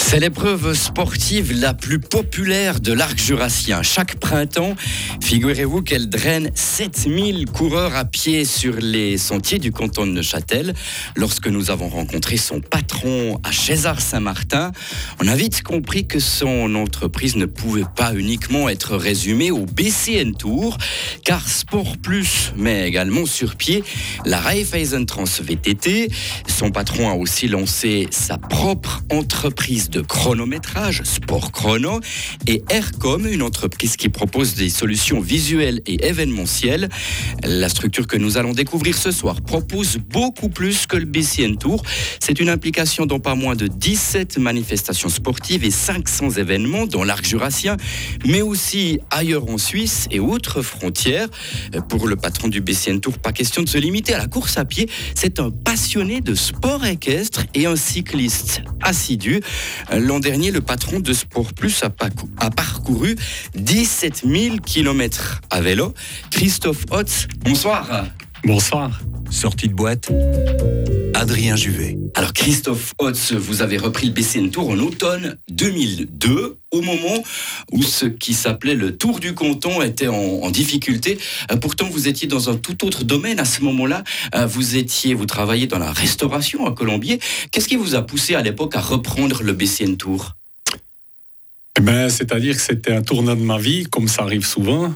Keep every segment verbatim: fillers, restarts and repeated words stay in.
C'est l'épreuve sportive la plus populaire de l'arc jurassien. Chaque printemps, figurez-vous qu'elle draine sept mille coureurs à pied sur les sentiers du canton de Neuchâtel. Lorsque nous avons rencontré son patron à Chézard-Saint-Martin, on a vite compris que son entreprise ne pouvait pas uniquement être résumée au B C N Tour, car Sport Plus met également sur pied la Raiffeisen Trans V T T. Son patron a aussi lancé sa propre entreprise de chronométrage, Sport Chrono, et Aircom, une entreprise qui propose des solutions visuelles et événementielles. La structure que nous allons découvrir ce soir propose beaucoup plus que le B C N Tour. C'est une implication dans pas moins de dix-sept manifestations sportives et cinq cents événements dans l'arc jurassien, mais aussi ailleurs en Suisse et outre frontières. Pour le patron du B C N Tour, pas question de se limiter à la course à pied. C'est un passionné de sport équestre et un cycliste assidu. L'an dernier, le patron de Sport Plus a, a parcouru dix-sept mille kilomètres à vélo. Christophe Hotz, bonsoir. Bonsoir. Sortie de boîte, Adrien Juvet. Alors Christophe Hotz, vous avez repris le B C N Tour en automne deux mille deux, au moment où ce qui s'appelait le Tour du Canton était en, en difficulté. Euh, pourtant, vous étiez dans un tout autre domaine à ce moment-là. Euh, vous étiez, vous travailliez dans la restauration à Colombier. Qu'est-ce qui vous a poussé à l'époque à reprendre le B C N Tour ? Eh ben, c'est-à-dire que c'était un tournant de ma vie, comme ça arrive souvent.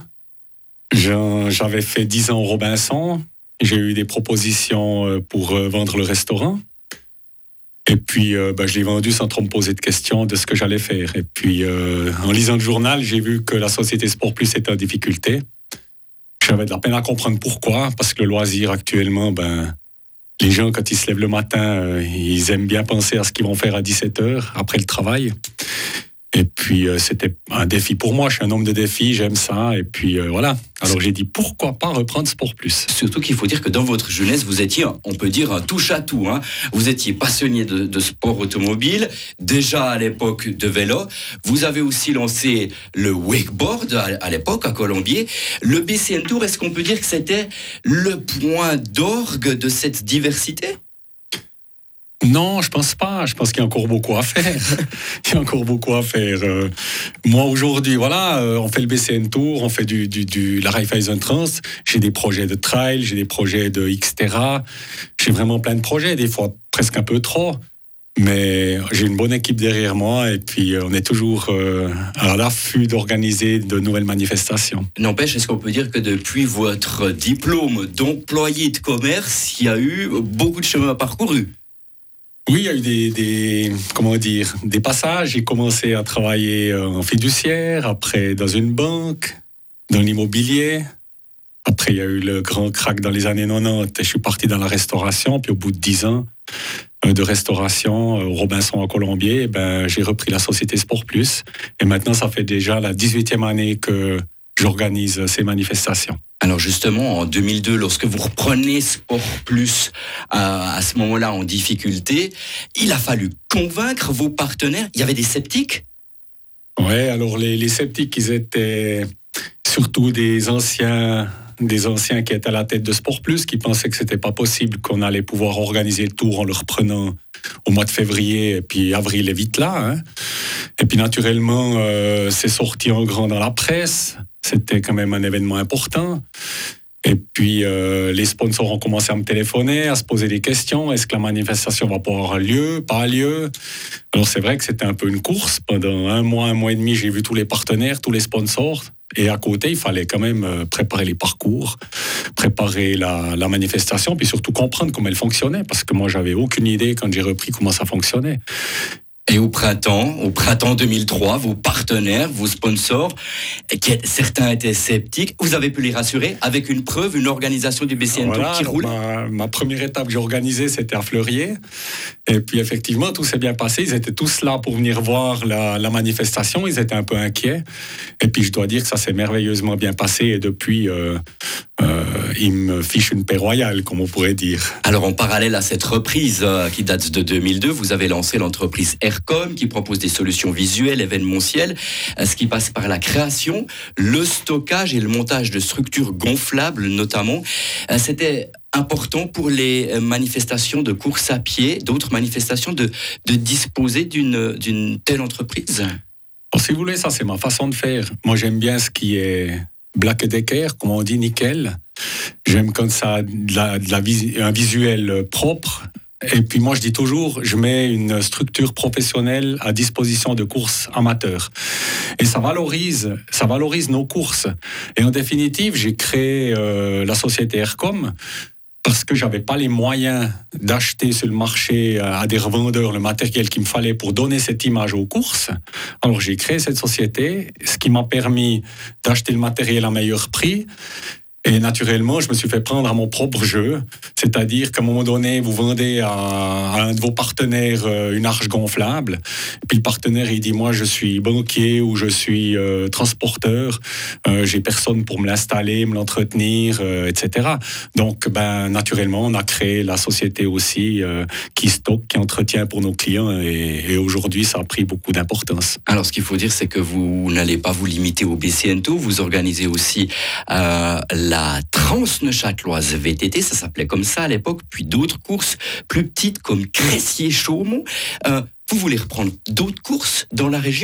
Je, j'avais fait dix ans au Robinson. J'ai eu des propositions pour vendre le restaurant. Et puis, euh, ben, je l'ai vendu sans trop me poser de questions de ce que j'allais faire. Et puis, euh, en lisant le journal, j'ai vu que la société Sport Plus était en difficulté. J'avais de la peine à comprendre pourquoi, parce que le loisir actuellement, ben, les gens, quand ils se lèvent le matin, euh, ils aiment bien penser à ce qu'ils vont faire à dix-sept heures, après le travail. Et puis, euh, c'était un défi pour moi. Je suis un homme de défis, j'aime ça. Et puis, euh, voilà. Alors, j'ai dit, pourquoi pas reprendre Sport Plus ? Surtout qu'il faut dire que dans votre jeunesse, vous étiez, on peut dire, un touche-à-tout. Hein. Vous étiez passionné de, de sport automobile, déjà à l'époque de vélo. Vous avez aussi lancé le wakeboard à, à l'époque, à Colombier. Le B C N Tour, est-ce qu'on peut dire que c'était le point d'orgue de cette diversité ? Non, je pense pas. Je pense qu'il y a encore beaucoup à faire. Il y a encore beaucoup à faire. Euh, moi, aujourd'hui, voilà, euh, on fait le B C N Tour, on fait du, du, du la Raiffeisen Trans. J'ai des projets de trail, j'ai des projets de Xterra. J'ai vraiment plein de projets, des fois presque un peu trop. Mais j'ai une bonne équipe derrière moi et puis euh, on est toujours euh, à l'affût d'organiser de nouvelles manifestations. N'empêche, est-ce qu'on peut dire que depuis votre diplôme d'employé de commerce, il y a eu beaucoup de chemin parcouru ? Oui, il y a eu des, des, comment dire, des passages. J'ai commencé à travailler en fiduciaire, après dans une banque, dans l'immobilier. Après, il y a eu le grand crack dans les années quatre-vingt-dix. Je suis parti dans la restauration. Puis au bout de dix ans de restauration au Robinson à Colombier, ben, j'ai repris la société Sport Plus. Et maintenant, ça fait déjà la dix-huitième année que j'organise ces manifestations. Alors justement, en deux mille deux, lorsque vous reprenez Sport Plus à, à ce moment-là en difficulté, il a fallu convaincre vos partenaires. Il y avait des sceptiques ? Oui, alors les, les sceptiques, ils étaient surtout des anciens, des anciens qui étaient à la tête de Sport Plus, qui pensaient que c'était pas possible qu'on allait pouvoir organiser le tour en le reprenant au mois de février, et puis avril est vite là. Hein. Et puis naturellement, euh, c'est sorti en grand dans la presse. C'était quand même un événement important. Et puis, euh, les sponsors ont commencé à me téléphoner, à se poser des questions. Est-ce que la manifestation va pouvoir avoir lieu, pas lieu ? Alors, c'est vrai que c'était un peu une course. Pendant un mois, un mois et demi, j'ai vu tous les partenaires, tous les sponsors. Et à côté, il fallait quand même préparer les parcours, préparer la, la manifestation, puis surtout comprendre comment elle fonctionnait. Parce que moi, j'avais aucune idée, quand j'ai repris, comment ça fonctionnait. Et au printemps, au printemps deux mille trois, vos partenaires, vos sponsors, qui, certains étaient sceptiques, vous avez pu les rassurer avec une preuve, une organisation du B C N Tour voilà, qui roule. Ma, ma première étape que j'ai organisée, c'était à Fleurier. Et puis effectivement, tout s'est bien passé. Ils étaient tous là pour venir voir la, la manifestation. Ils étaient un peu inquiets. Et puis je dois dire que ça s'est merveilleusement bien passé. Et depuis, euh, euh, il me fiche une paix royale, comme on pourrait dire. Alors, en parallèle à cette reprise euh, qui date de deux mille deux, vous avez lancé l'entreprise Aircom qui propose des solutions visuelles, événementielles, euh, ce qui passe par la création, le stockage et le montage de structures gonflables notamment. Euh, c'était important pour les manifestations de course à pied, d'autres manifestations, de, de disposer d'une, d'une telle entreprise. Alors, si vous voulez, ça c'est ma façon de faire. Moi j'aime bien ce qui est Black Decker, comme on dit, nickel. J'aime quand ça a de la, de la vis- un visuel propre. Et puis moi je dis toujours, je mets une structure professionnelle à disposition de courses amateurs. Et ça valorise, ça valorise nos courses. Et en définitive, j'ai créé euh, la société Aircom parce que j'avais pas les moyens d'acheter sur le marché à des revendeurs le matériel qu'il me fallait pour donner cette image aux courses. Alors j'ai créé cette société, ce qui m'a permis d'acheter le matériel à meilleur prix. Et naturellement, je me suis fait prendre à mon propre jeu. C'est-à-dire qu'à un moment donné, vous vendez à, à un de vos partenaires euh, une arche gonflable. Et puis le partenaire, il dit, moi, je suis banquier ou je suis euh, transporteur. Euh, j'ai personne pour me l'installer, me l'entretenir, euh, et cetera. Donc, ben, naturellement, on a créé la société aussi euh, qui stocke, qui entretient pour nos clients. Et, et aujourd'hui, ça a pris beaucoup d'importance. Alors, ce qu'il faut dire, c'est que vous n'allez pas vous limiter au B C N T O. Vous organisez aussi euh, la Trans-Neuchâteloise V T T, ça s'appelait comme ça à l'époque, puis d'autres courses plus petites comme Cressier-Chaumont. Euh, vous voulez reprendre d'autres courses dans la région ?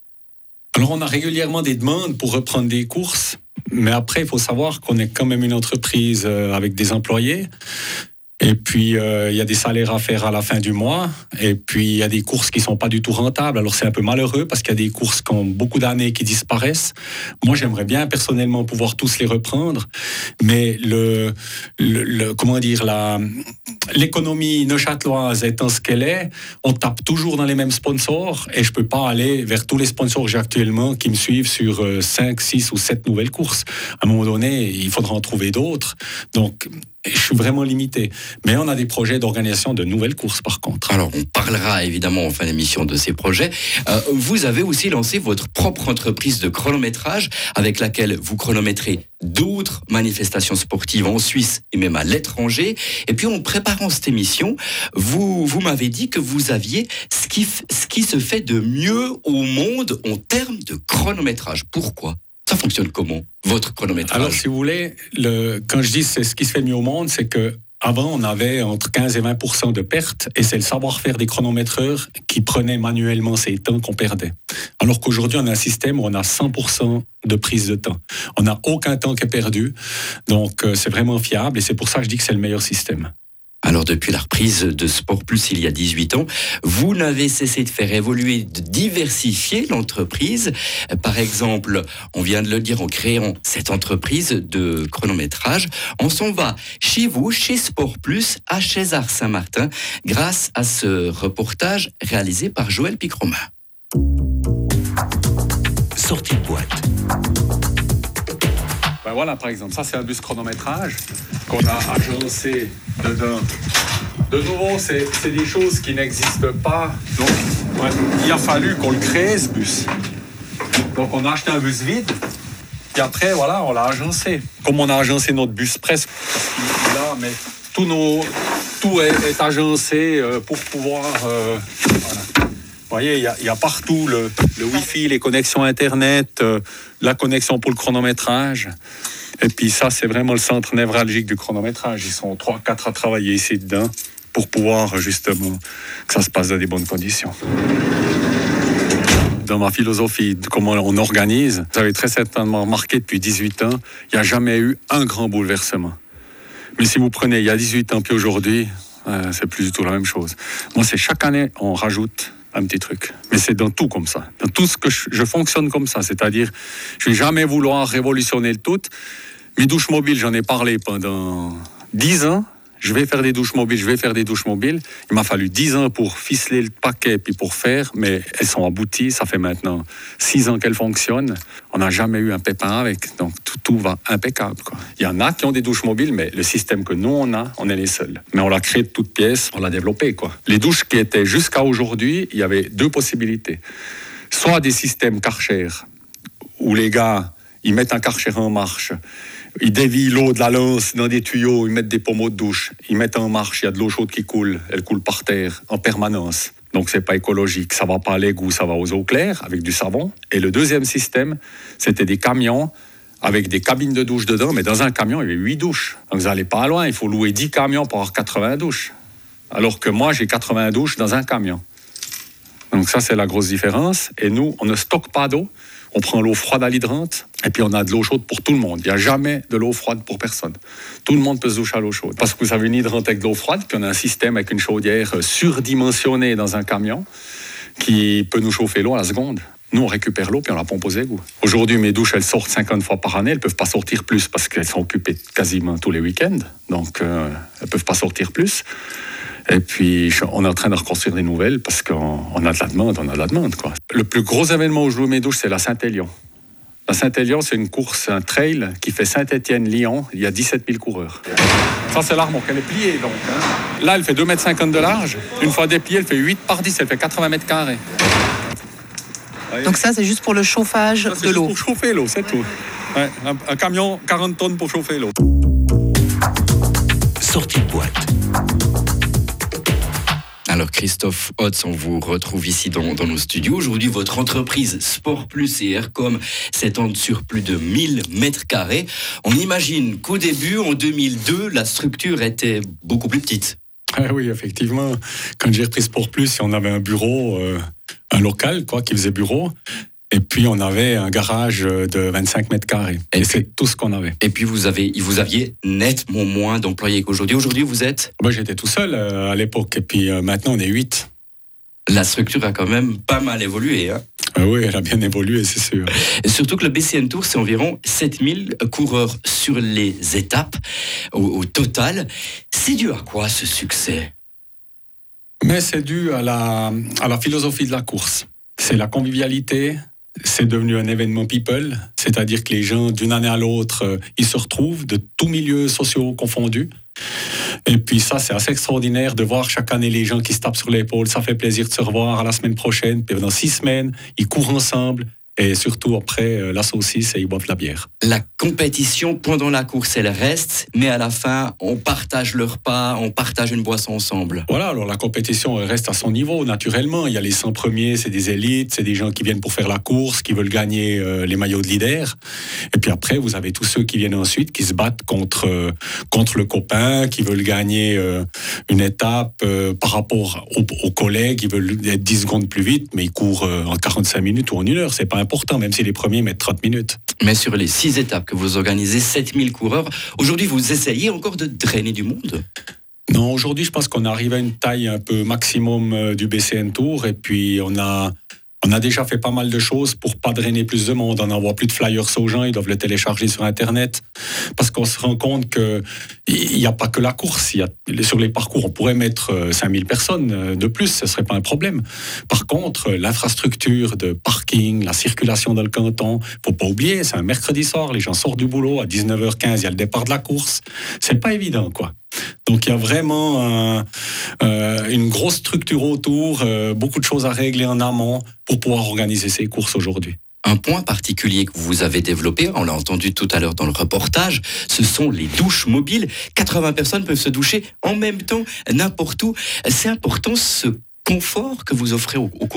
Alors on a régulièrement des demandes pour reprendre des courses, mais après il faut savoir qu'on est quand même une entreprise avec des employés. Et puis, euh, il y a des salaires à faire à la fin du mois. Et puis, il y a des courses qui ne sont pas du tout rentables. Alors, c'est un peu malheureux parce qu'il y a des courses qui ont beaucoup d'années qui disparaissent. Moi, j'aimerais bien personnellement pouvoir tous les reprendre. Mais le, le, le comment dire, la, l'économie neuchâteloise étant ce qu'elle est, on tape toujours dans les mêmes sponsors. Et je ne peux pas aller vers tous les sponsors que j'ai actuellement qui me suivent sur cinq, six ou sept nouvelles courses. À un moment donné, il faudra en trouver d'autres. Donc, je suis vraiment limité. Mais on a des projets d'organisation de nouvelles courses, par contre. Alors, on parlera évidemment en fin d'émission de ces projets. Euh, vous avez aussi lancé votre propre entreprise de chronométrage avec laquelle vous chronométrez d'autres manifestations sportives en Suisse et même à l'étranger. Et puis, en préparant cette émission, vous, vous m'avez dit que vous aviez ce qui, ce qui se fait de mieux au monde en termes de chronométrage. Pourquoi ? Ça fonctionne comment, votre chronométrage ? Alors, si vous voulez, le, quand je dis c'est ce qui se fait mieux au monde, c'est que avant, on avait entre quinze et vingt pour cent de pertes, et c'est le savoir-faire des chronométreurs qui prenaient manuellement ces temps qu'on perdait. Alors qu'aujourd'hui, on a un système où on a cent pour cent de prise de temps. On n'a aucun temps qui est perdu, donc euh, c'est vraiment fiable, et c'est pour ça que je dis que c'est le meilleur système. Alors, depuis la reprise de Sport Plus il y a dix-huit ans, vous n'avez cessé de faire évoluer, de diversifier l'entreprise. Par exemple, on vient de le dire en créant cette entreprise de chronométrage. On s'en va chez vous, chez Sport Plus, à Chézard-Saint-Martin, grâce à ce reportage réalisé par Joël Picromin. Sortie de boîte. Ben voilà, par exemple, ça c'est un bus chronométrage qu'on a agencé dedans. De nouveau, c'est, c'est des choses qui n'existent pas. Donc, ouais, il a fallu qu'on le crée, ce bus. Donc, on a acheté un bus vide. Et après, voilà, on l'a agencé. Comme on a agencé notre bus presque. Là, mais tout, nos, tout est, est agencé euh, pour pouvoir... Euh, voilà. Vous voyez, il y a, il y a partout le, le Wi-Fi, les connexions Internet, euh, la connexion pour le chronométrage. Et puis ça, c'est vraiment le centre névralgique du chronométrage. Ils sont trois, quatre à travailler ici dedans pour pouvoir justement que ça se passe dans des bonnes conditions. Dans ma philosophie de comment on organise, vous avez très certainement remarqué depuis dix-huit ans, il n'y a jamais eu un grand bouleversement. Mais si vous prenez il y a dix-huit ans puis aujourd'hui, euh, c'est plus du tout la même chose. Moi, c'est chaque année, on rajoute un petit truc. Mais c'est dans tout comme ça. Dans tout ce que je, je fonctionne comme ça. C'est-à-dire, je ne vais jamais vouloir révolutionner le tout. Mes douches mobiles, j'en ai parlé pendant dix ans. Je vais faire des douches mobiles, je vais faire des douches mobiles. Il m'a fallu dix ans pour ficeler le paquet puis pour faire, mais elles sont abouties. Ça fait maintenant six ans qu'elles fonctionnent. On n'a jamais eu un pépin avec, donc tout, tout va impeccable, quoi. Il y en a qui ont des douches mobiles, mais le système que nous on a, on est les seuls. Mais on l'a créé de toutes pièces, on l'a développé, quoi. Les douches qui étaient jusqu'à aujourd'hui, il y avait deux possibilités. Soit des systèmes Karcher, où les gars, ils mettent un Karcher en marche. Ils dévient l'eau de la lance dans des tuyaux, ils mettent des pommeaux de douche. Ils mettent en marche, il y a de l'eau chaude qui coule. Elle coule par terre en permanence. Donc c'est pas écologique. Ça va pas à l'égout, ça va aux eaux claires avec du savon. Et le deuxième système, c'était des camions avec des cabines de douche dedans. Mais dans un camion, il y avait huit douches. Donc vous n'allez pas loin, il faut louer dix camions pour avoir quatre-vingts douches. Alors que moi, j'ai quatre-vingts douches dans un camion. Donc ça, c'est la grosse différence. Et nous, on ne stocke pas d'eau. On prend l'eau froide à l'hydrante et puis on a de l'eau chaude pour tout le monde. Il n'y a jamais de l'eau froide pour personne. Tout le monde peut se doucher à l'eau chaude. Parce que vous avez une hydrante avec de l'eau froide, puis on a un système avec une chaudière surdimensionnée dans un camion qui peut nous chauffer l'eau à la seconde. Nous, on récupère l'eau puis on la pompe aux égouts. Aujourd'hui, mes douches, elles sortent cinquante fois par année. Elles ne peuvent pas sortir plus parce qu'elles sont occupées quasiment tous les week-ends. Donc, euh, elles ne peuvent pas sortir plus. Et puis, on est en train de reconstruire des nouvelles parce qu'on on a de la demande, on a de la demande, quoi. Le plus gros événement où je loue mes douches, c'est la Saint-Élion. La Saint-Élion, c'est une course, un trail qui fait Saint-Étienne-Lyon. Il y a dix-sept mille coureurs. Ça, c'est l'armoire. Elle est pliée, donc. Hein. Là, elle fait deux mètres cinquante de large. Une fois dépliée, elle fait huit par dix. Elle fait quatre-vingts mètres carrés. Donc ça, c'est juste pour le chauffage ça, c'est de l'eau. Pour chauffer l'eau, c'est tout. Ouais, un, un camion, quarante tonnes pour chauffer l'eau. Sortie de boîte. Alors Christophe Hotz, on vous retrouve ici dans, dans nos studios. Aujourd'hui, votre entreprise Sport Plus et Aircom s'étendent sur plus de mille mètres carrés. On imagine qu'au début, en deux mille deux, la structure était beaucoup plus petite. Ah oui, effectivement. Quand j'ai repris Sport Plus, on avait un bureau, euh, un local quoi, qui faisait bureau. Et puis, on avait un garage de vingt-cinq mètres carrés. Et, et c'est tout ce qu'on avait. Et puis, vous, avez, vous aviez nettement moins d'employés qu'aujourd'hui. Aujourd'hui, vous êtes ? Moi, j'étais tout seul euh, à l'époque. Et puis, euh, maintenant, on est huit. La structure a quand même pas mal évolué. Hein ? Euh, oui, elle a bien évolué, c'est sûr. Et surtout que le B C N Tour, c'est environ sept mille coureurs sur les étapes au, au total. C'est dû à quoi, ce succès ? Mais c'est dû à la, à la philosophie de la course. C'est la convivialité. C'est devenu un événement people, c'est-à-dire que les gens, d'une année à l'autre, euh, ils se retrouvent de tous milieux sociaux confondus. Et puis ça, c'est assez extraordinaire de voir chaque année les gens qui se tapent sur l'épaule. Ça fait plaisir de se revoir à la semaine prochaine. Puis dans six semaines, ils courent ensemble. Et surtout, après, euh, la saucisse et ils boivent la bière. La compétition pendant la course, elle reste, mais à la fin, on partage le repas, on partage une boisson ensemble. Voilà, alors la compétition elle reste à son niveau, naturellement. Il y a les cent premiers, c'est des élites, c'est des gens qui viennent pour faire la course, qui veulent gagner euh, les maillots de leader. Et puis après, vous avez tous ceux qui viennent ensuite, qui se battent contre, euh, contre le copain, qui veulent gagner euh, une étape euh, par rapport aux, aux collègues, ils veulent être dix secondes plus vite, mais ils courent euh, en quarante-cinq minutes ou en une heure. C'est pas important, même si les premiers mettent trente minutes. Mais sur les six étapes que vous organisez, sept mille coureurs, aujourd'hui vous essayez encore de drainer du monde ? Non, aujourd'hui je pense qu'on arrive à une taille un peu maximum du B C N Tour et puis on a, on a déjà fait pas mal de choses pour pas drainer plus de monde. On n'envoie plus de flyers aux gens, ils doivent le télécharger sur Internet parce qu'on se rend compte qu'il n'y a pas que la course. Il y a, sur les parcours, on pourrait mettre cinq mille personnes de plus, ce ne serait pas un problème. Par contre, l'infrastructure de parking, la circulation dans le canton, il ne faut pas oublier, c'est un mercredi soir, les gens sortent du boulot, à dix-neuf heures quinze, il y a le départ de la course. Ce n'est pas évident, quoi. Donc il y a vraiment un, euh, une grosse structure autour, euh, beaucoup de choses à régler en amont pour pouvoir organiser ces courses aujourd'hui. Un point particulier que vous avez développé, on l'a entendu tout à l'heure dans le reportage, ce sont les douches mobiles. quatre-vingts personnes peuvent se doucher en même temps, n'importe où. C'est important ce confort que vous offrez aux, aux coureurs ?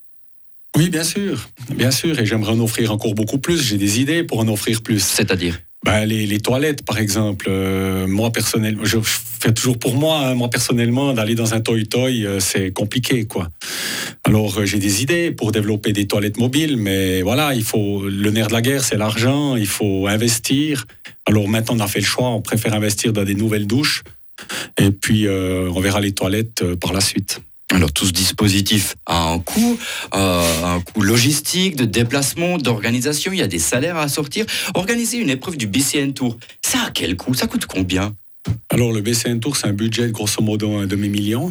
Oui, bien sûr, bien sûr, et j'aimerais en offrir encore beaucoup plus. J'ai des idées pour en offrir plus. C'est-à-dire ? Ben, les, les toilettes, par exemple, euh, moi personnellement, je fais toujours pour moi, hein, moi personnellement, d'aller dans un toy-toy, euh, c'est compliqué, quoi. Alors, euh, j'ai des idées pour développer des toilettes mobiles, mais voilà, il faut, le nerf de la guerre, c'est l'argent, il faut investir. Alors maintenant, on a fait le choix, on préfère investir dans des nouvelles douches, et puis euh, on verra les toilettes euh, par la suite. Alors tout ce dispositif a un coût, euh, un coût logistique, de déplacement, d'organisation, il y a des salaires à sortir. Organiser une épreuve du B C N Tour, ça a quel coût ? Ça coûte combien ? Alors le B C N Tour, c'est un budget de grosso modo un demi-million.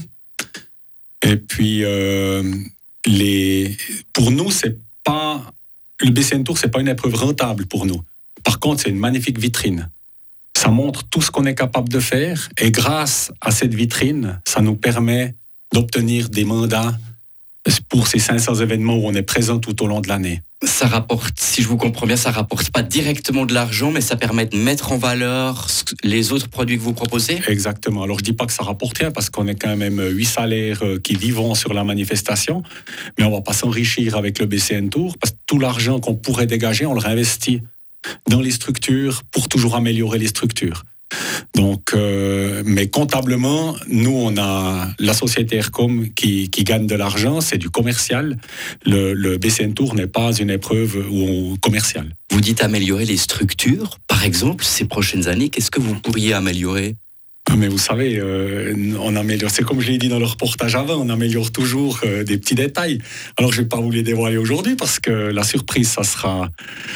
Et puis, euh, les... pour nous, c'est pas... le B C N Tour, c'est pas une épreuve rentable pour nous. Par contre, c'est une magnifique vitrine. Ça montre tout ce qu'on est capable de faire. Et grâce à cette vitrine, ça nous permet d'obtenir des mandats pour ces cinq cents événements où on est présent tout au long de l'année. ça rapporte, si je vous comprends bien, ça rapporte pas directement de l'argent, mais ça permet de mettre en valeur les autres produits que vous proposez? Exactement. Alors, je dis pas que ça rapporte rien, parce qu'on est quand même huit salaires qui vivons sur la manifestation, mais on va pas s'enrichir avec le B C N Tour, parce que tout l'argent qu'on pourrait dégager, on le réinvestit dans les structures pour toujours améliorer les structures. Donc, euh, mais comptablement, nous, on a la société Aircom qui, qui gagne de l'argent, c'est du commercial. Le, le B C N Tour n'est pas une épreuve ou commerciale. Vous dites améliorer les structures. Par exemple, ces prochaines années, qu'est-ce que vous pourriez améliorer? Mais vous savez, euh, on améliore. C'est comme je l'ai dit dans le reportage avant, on améliore toujours euh, des petits détails. Alors, je ne vais pas vous les dévoiler aujourd'hui parce que la surprise, ça sera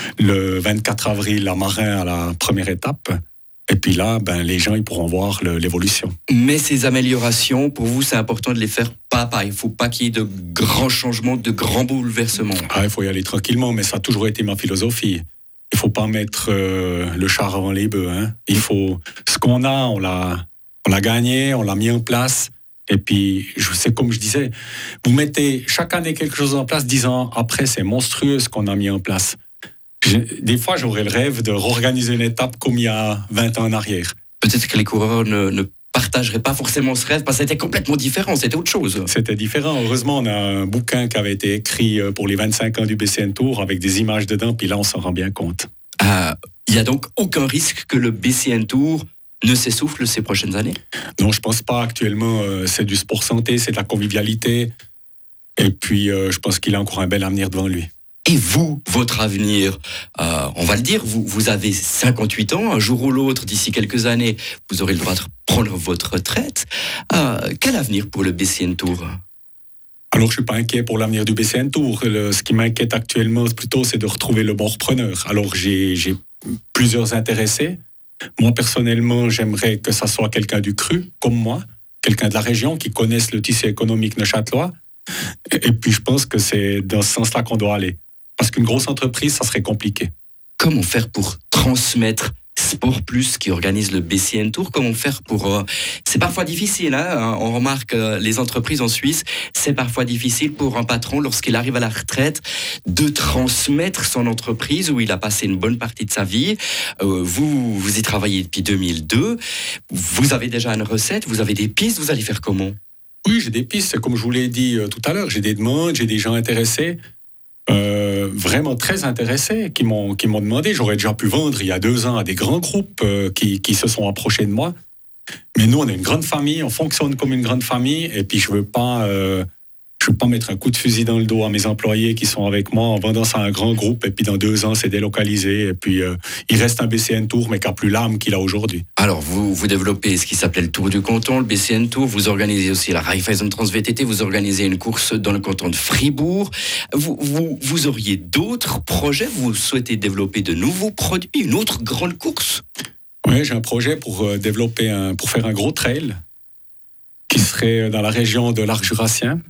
le vingt-quatre avril à Marin à la première étape. Et puis là, ben, les gens ils pourront voir le, l'évolution. Mais ces améliorations, pour vous, c'est important de les faire pas à pas. Il ne faut pas qu'il y ait de grands changements, de grands bouleversements. Ah, il faut y aller tranquillement, mais ça a toujours été ma philosophie. Il ne faut pas mettre euh, le char avant les bœufs. Hein. Il faut, ce qu'on a, on l'a, on l'a gagné, on l'a mis en place. Et puis, c'est comme je disais, vous mettez chaque année quelque chose en place, dix ans après, c'est monstrueux ce qu'on a mis en place. Des fois, j'aurais le rêve de réorganiser une étape comme il y a vingt ans en arrière. Peut-être que les coureurs ne, ne partageraient pas forcément ce rêve, parce que c'était complètement différent, c'était autre chose. C'était différent. Heureusement, on a un bouquin qui avait été écrit pour les vingt-cinq ans du B C N Tour avec des images dedans, puis là, on s'en rend bien compte. Ah, il n'y a donc aucun risque que le B C N Tour ne s'essouffle ces prochaines années? Non, je ne pense pas. Actuellement, euh, c'est du sport santé, c'est de la convivialité. Et puis, euh, je pense qu'il a encore un bel avenir devant lui. Et vous, votre avenir, euh, on va le dire, vous, vous avez cinquante-huit ans, un jour ou l'autre, d'ici quelques années, vous aurez le droit de prendre votre retraite. Euh, quel avenir pour le B C N Tour? Alors, je ne suis pas inquiet pour l'avenir du B C N Tour. Le, ce qui m'inquiète actuellement, plutôt, c'est de retrouver le bon repreneur. Alors, j'ai, j'ai plusieurs intéressés. Moi, personnellement, j'aimerais que ça soit quelqu'un du cru, comme moi, quelqu'un de la région, qui connaisse le tissu économique neuchâtelois. Et, et puis, je pense que c'est dans ce sens-là qu'on doit aller. Parce qu'une grosse entreprise, ça serait compliqué. Comment faire pour transmettre Sport Plus qui organise le B C N Tour? Comment faire pour... Euh, c'est parfois difficile, hein, on remarque euh, les entreprises en Suisse, c'est parfois difficile pour un patron, lorsqu'il arrive à la retraite, de transmettre son entreprise où il a passé une bonne partie de sa vie. Euh, vous, vous y travaillez depuis deux mille deux, vous avez déjà une recette, vous avez des pistes, vous allez faire comment? Oui, j'ai des pistes, comme je vous l'ai dit euh, tout à l'heure, j'ai des demandes, j'ai des gens intéressés. Euh, vraiment très intéressés qui m'ont, qui m'ont demandé. J'aurais déjà pu vendre il y a deux ans à des grands groupes euh, qui, qui se sont approchés de moi. Mais nous, on est une grande famille, on fonctionne comme une grande famille. Et puis, je ne veux pas, euh, je veux pas mettre un coup de fusil dans le dos à mes employés qui sont avec moi en vendant ça à un grand groupe. Et puis, dans deux ans, c'est délocalisé. Et puis, euh, il reste un B C N Tour, mais qui n'a plus l'âme qu'il a aujourd'hui. Alors, vous, vous développez ce qui s'appelait le Tour du Canton, le B C N Tour. Vous organisez aussi la Raiffeisen Trans V T T. Vous organisez une course dans le canton de Fribourg. Vous, vous, vous auriez d'autres projets? Vous souhaitez développer de nouveaux produits? Une autre grande course? Oui, j'ai un projet pour euh, développer un, pour faire un gros trail qui serait dans la région de l'Arc jurassien.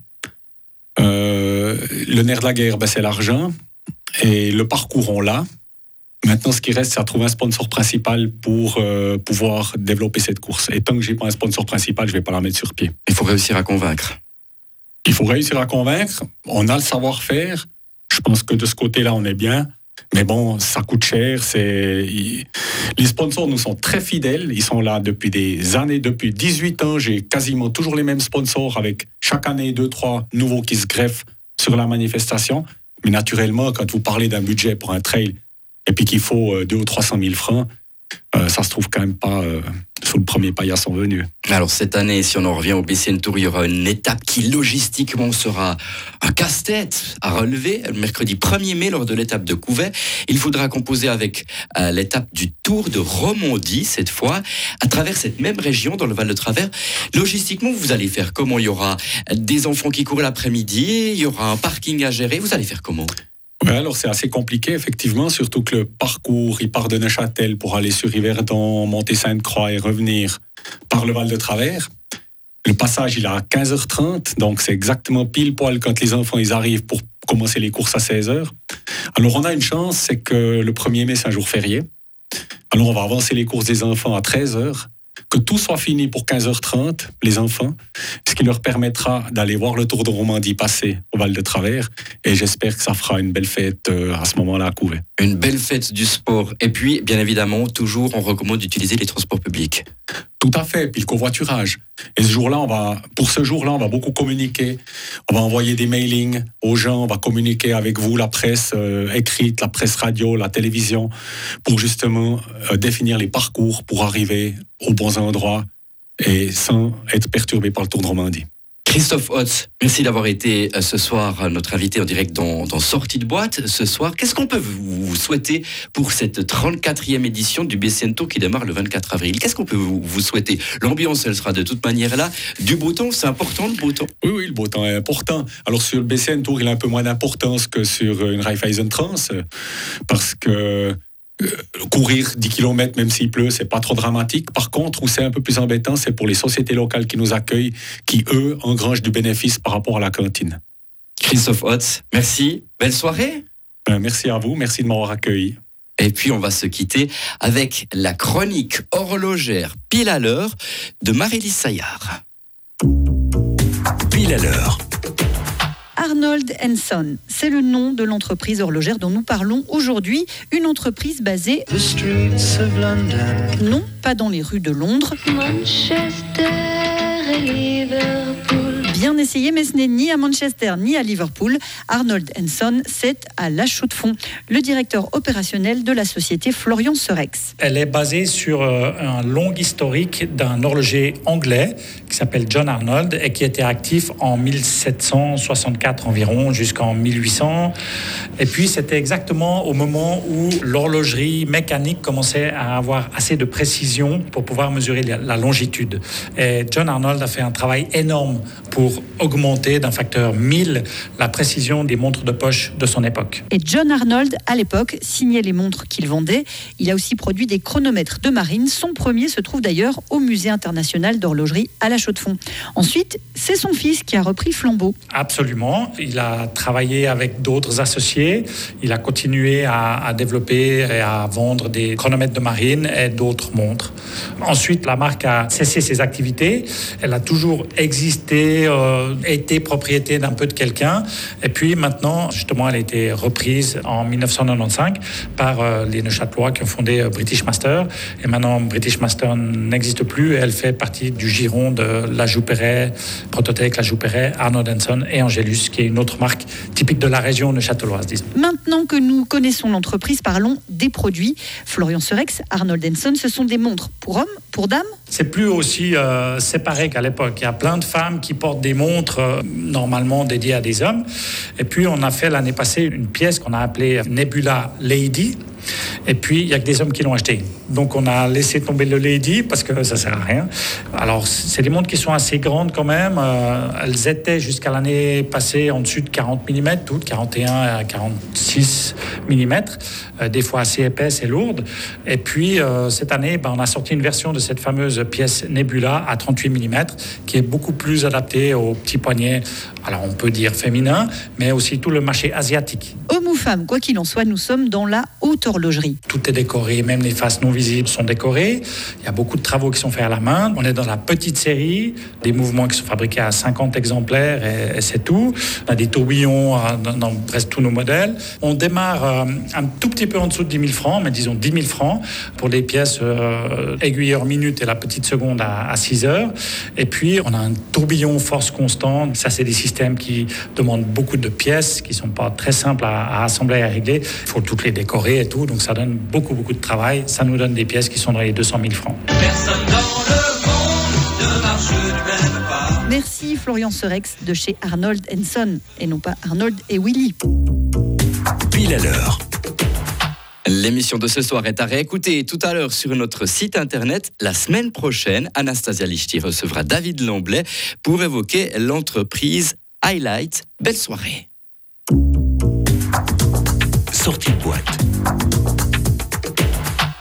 Euh, le nerf de la guerre, ben, c'est l'argent. Et le parcours, on l'a. Maintenant, ce qui reste, c'est à trouver un sponsor principal pour euh, pouvoir développer cette course. Et tant que je n'ai pas un sponsor principal, je ne vais pas la mettre sur pied. Il faut réussir à convaincre. Il faut réussir à convaincre. On a le savoir-faire. Je pense que de ce côté-là, on est bien. Mais bon, ça coûte cher. C'est... Les sponsors nous sont très fidèles. Ils sont là depuis des années. Depuis dix-huit ans, j'ai quasiment toujours les mêmes sponsors avec chaque année deux, trois nouveaux qui se greffent sur la manifestation. Mais naturellement, quand vous parlez d'un budget pour un trail et puis qu'il faut deux ou trois cent mille francs, euh, ça se trouve quand même pas euh, sous le premier paillasson venu. Alors cette année, si on en revient au B C N Tour, il y aura une étape qui logistiquement sera un casse-tête à relever. Le mercredi premier mai, lors de l'étape de Couvet, il faudra composer avec euh, l'étape du Tour de Romandie, cette fois, à travers cette même région, dans le Val de Travers. Logistiquement, vous allez faire comment? Il y aura des enfants qui courent l'après-midi, il y aura un parking à gérer, vous allez faire comment? Oui, alors c'est assez compliqué, effectivement, surtout que le parcours, il part de Neuchâtel pour aller sur Yverdon, monter Sainte-Croix et revenir par le Val de Travers. Le passage, il est à quinze heures trente, donc c'est exactement pile poil quand les enfants ils arrivent pour commencer les courses à seize heures. Alors on a une chance, c'est que le premier mai, c'est un jour férié. Alors on va avancer les courses des enfants à treize heures. que tout soit fini pour quinze heures trente, les enfants, ce qui leur permettra d'aller voir le Tour de Romandie passer au Val de Travers. Et j'espère que ça fera une belle fête à ce moment-là à Couvet. Une belle fête du sport. Et puis, bien évidemment, toujours, on recommande d'utiliser les transports publics. Tout à fait, puis le covoiturage. Et ce jour-là, on va, pour ce jour-là, on va beaucoup communiquer. On va envoyer des mailings aux gens, on va communiquer avec vous, la presse euh, écrite, la presse radio, la télévision, pour justement euh, définir les parcours pour arriver aux bons endroits et sans être perturbé par le Tour de Romandie. Christophe Hotz, merci d'avoir été ce soir notre invité en direct dans, dans Sortie de boîte. Ce soir, qu'est-ce qu'on peut vous souhaiter pour cette trente-quatrième édition du B C N Tour qui démarre le vingt-quatre avril? Qu'est-ce qu'on peut vous, vous souhaiter? L'ambiance, elle sera de toute manière là. Du beau temps, c'est important le beau temps? Oui, oui, le beau temps est important. Alors sur le B C N Tour, il a un peu moins d'importance que sur une Raiffeisen Trans, parce que Euh, courir dix kilomètres, même s'il pleut, c'est pas trop dramatique. Par contre, où c'est un peu plus embêtant, c'est pour les sociétés locales qui nous accueillent, qui, eux, engrangent du bénéfice par rapport à la cantine. Christophe Hotz, merci. Belle soirée. Ben, merci à vous, merci de m'avoir accueilli. Et puis, on va se quitter avec la chronique horlogère Pile à l'heure de Marie-Lise Saillard. Pile à l'heure. Arnold and Son, c'est le nom de l'entreprise horlogère dont nous parlons aujourd'hui. Une entreprise basée, non pas dans les rues de Londres, Manchester et Liverpool. Bien essayé, mais ce n'est ni à Manchester ni à Liverpool. Arnold and Son, c'est à La Chaux-de-Fonds. Le directeur opérationnel de la société, Florian Serex. Elle est basée sur un long historique d'un horloger anglais qui s'appelle John Arnold et qui était actif en mille sept cent soixante-quatre environ jusqu'en mille huit cents. Et puis c'était exactement au moment où l'horlogerie mécanique commençait à avoir assez de précision pour pouvoir mesurer la longitude. Et John Arnold a fait un travail énorme pour augmenter d'un facteur mille la précision des montres de poche de son époque. Et John Arnold, à l'époque, signait les montres qu'il vendait. Il a aussi produit des chronomètres de marine. Son premier se trouve d'ailleurs au Musée international d'horlogerie à La Chaux-de-Fonds. Ensuite, c'est son fils qui a repris le flambeau. Absolument. Il a travaillé avec d'autres associés. Il a continué à, à développer et à vendre des chronomètres de marine et d'autres montres. Ensuite, la marque a cessé ses activités. Elle a toujours existé, euh, été propriété d'un peu de quelqu'un. Et puis maintenant, justement, elle a été reprise en mille neuf cent quatre-vingt-quinze par euh, les Neuchâtelois qui ont fondé euh, British Master. Et maintenant, British Master n'existe plus. Et elle fait partie du giron de La Joux-Perret, Protothèque, La Joux-Perret, Arnold and Son et Angelus, qui est une autre marque typique de la région neuchâteloise, disons. Maintenant que nous connaissons l'entreprise, parlons des produits. Florian Serex, Arnold and Son, ce sont des montres pour hommes, pour dames? C'est plus aussi euh, séparé qu'à l'époque. Il y a plein de femmes qui portent des montres euh, normalement dédiées à des hommes. Et puis, on a fait l'année passée une pièce qu'on a appelée Nebula Lady. Et puis, il n'y a que des hommes qui l'ont acheté. Donc, on a laissé tomber le Lady parce que ça ne sert à rien. Alors, c'est des montres qui sont assez grandes quand même. Euh, elles étaient jusqu'à l'année passée en dessus de quarante millimètres, toutes quarante et un à quarante-six millimètres. Euh, des fois assez épaisses et lourdes. Et puis, euh, cette année, ben, on a sorti une version de cette fameuse pièce Nebula à trente-huit millimètres qui est beaucoup plus adaptée aux petits poignets. Alors, on peut dire féminin, mais aussi tout le marché asiatique. Hommes ou femmes, quoi qu'il en soit, nous sommes dans la haute horlogerie. Tout est décoré, même les faces non visibles sont décorées. Il y a beaucoup de travaux qui sont faits à la main. On est dans la petite série, des mouvements qui sont fabriqués à cinquante exemplaires et, et c'est tout. On a des tourbillons dans, dans presque tous nos modèles. On démarre euh, un tout petit peu en dessous de dix mille francs, mais disons dix mille francs pour les pièces euh, aiguilleur minute et la petite seconde à, à six heures. Et puis, on a un tourbillon force constante. Ça, c'est des systèmes qui demandent beaucoup de pièces, qui ne sont pas très simples à, à assembler et à régler. Il faut toutes les décorer et tout, donc ça donne beaucoup, beaucoup de travail. Ça nous donne des pièces qui sont dans les deux cent mille francs. Personne dans le monde ne marche du même pas. Merci Florian Serex de chez Arnold and Son, et non pas Arnold et Willy. Pile à l'heure. L'émission de ce soir est à réécouter tout à l'heure sur notre site internet. La semaine prochaine, Anastasia Lichty recevra David Lamblay pour évoquer l'entreprise Highlight. Belle soirée.